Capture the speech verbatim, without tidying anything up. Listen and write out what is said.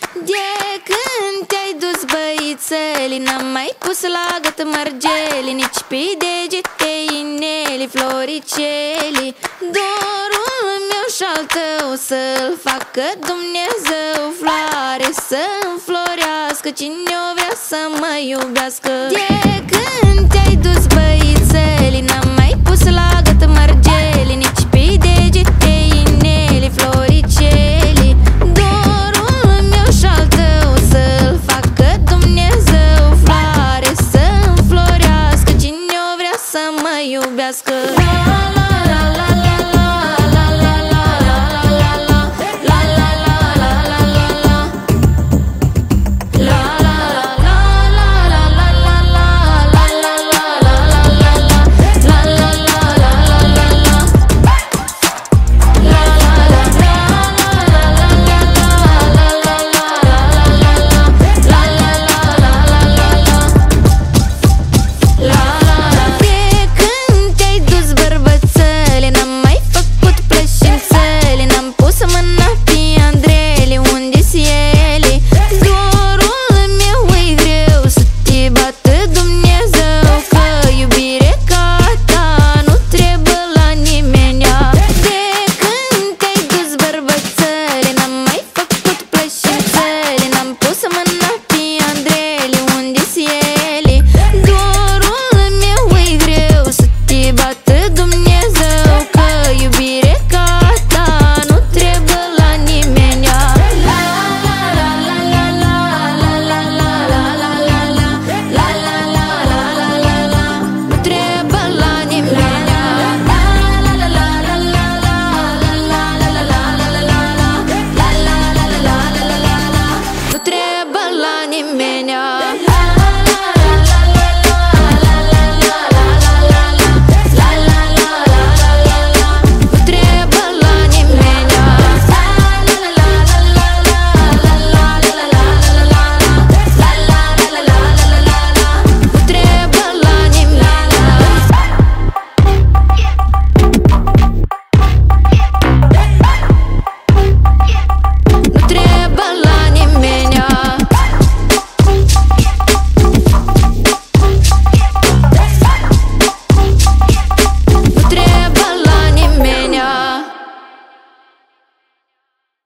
De când te-ai dus, băițeli, n-am mai pus la gât mărgeli, nici pe degete ineli, floriceli. Dorul meu și-al tău să-l facă Dumnezeu floare, să înflorească cine o vrea să mă iubească. De când te-ai dus, băițeli,